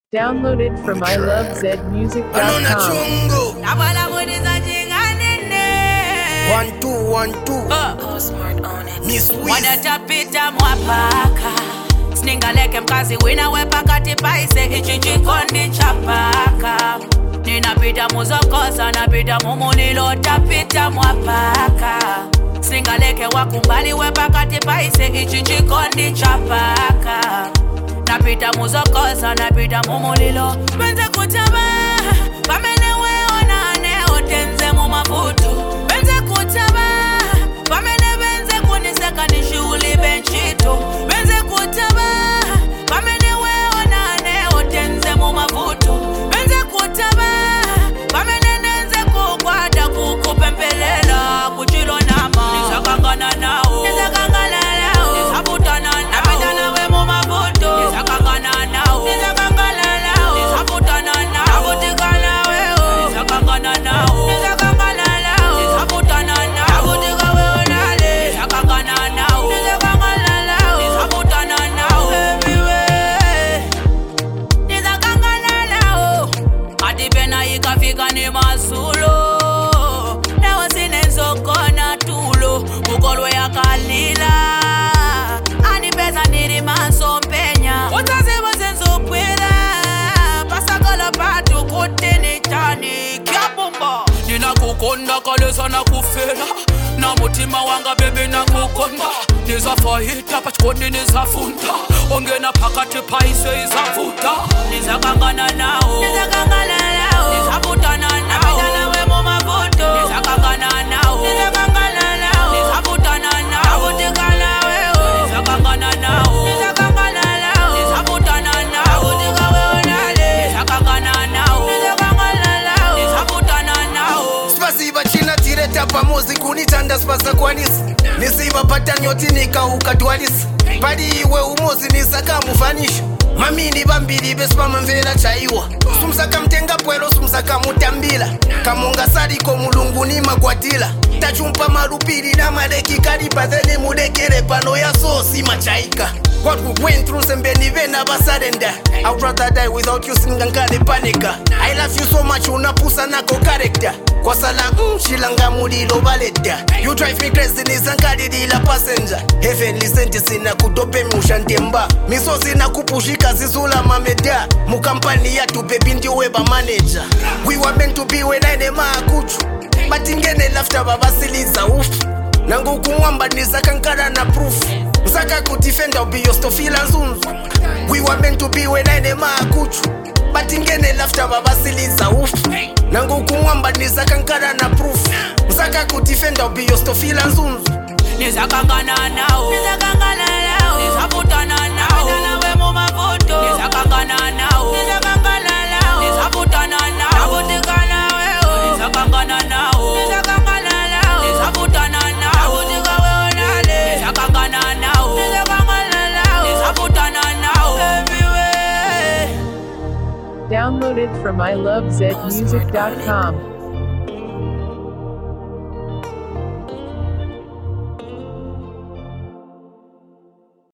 Downloaded from ilovezmusic.com. One, two. Miss Wiz. Wanatapita mwapaka sningaleke mkazi wina wepakati paise ichi chikondi chapaka ninapita muzokosa napita mumulilo tapita mwapaka sningaleke wakumbali wepakati paise ichi chikondi chapaka napita muzokosa napita mumulilo benze kutaba pamene weona aneo tenze mumavutu benze kutaba pamene benze kuniseka nishughuli benchito benze kutaba pamene weona aneo tenze mumavutu benze kutaba pamene nenze kukwata kukupempelela kuchilo nama nisakangana nao nisakangana nao nisaputana nao napita nawe mumavutu nisakangana nao nisakangana nao nisaputana nao navutika nawe nisakangana nao nisakangana nao nisaputana nao navutika wewe nale nisakangana nao nisakangana nao nisaputana nao everywhere nisakangana nao hadi pena ikafika ni masulo nawe sinenzokona tulo ukolwe yakalila anipeza niri masompenya utaziba zenzokwila pasakala patu kutini chani kyabumba ninakukonda kalesa nakufela na mutima wanga bebe nakukonda nizafahita pachikondi nizafunda ongena pakati paise izavuta nizakangana nao nizakangana nao nizavutana nao napita nawe mumavuto nizakangana nao nizakangana nao nizavutana nao navutika nawe nizakangana nao nizakangana nao nizavutana nao navutika wewe nale nizakangana nao nizakangana nao nizavutana nao Spasiba china tireta pamozi kunitanda spasa kwanisi nisiba pata nyoti nikauka dwalisi padi iwe umozi nisaka mufanisha mamini bambili besipama mvela chaiwa sumsaka mtenga pwelo sumsaka mutambila kamonga saliko mulungu ni makwatila tachumpa marupili na madeki kalipa theni mudekele pano ya sosi machaika What we went through sembeni vena basadenda I'd rather die without you singankale panika I love you so much unapusa nako character kwa sala shilanga mulilo baleda You drive me crazy nisankalilila passenger Heavenly sentence na kutope mushantemba misozi na kupushika zizula mameda mukampani yatu baby ndiwe ba manager We were meant to be when I nema akuchu batingene lafta babasiliza ufu nangu kumwamba nizakankala na proof Msaka kutifenda ubiyostofila nzunzu We were meant to be when I nema akuchu batingene lafta babasiliza ufu nangu kumwamba nizakankala na proof Msaka kutifenda ubiyostofila nzunzu nizakangana nao nizakangana nao nizavutana nao napita nawe mumavuto nizakangana nao nizakangana nao nizavutana nao navutika nawe nizakangana nao nizakangana nao nizavutana nao navutika wewe nale nizakangana nao nizakangana nao nizavutana nao everywhere Downloaded from ilovezmusic.com.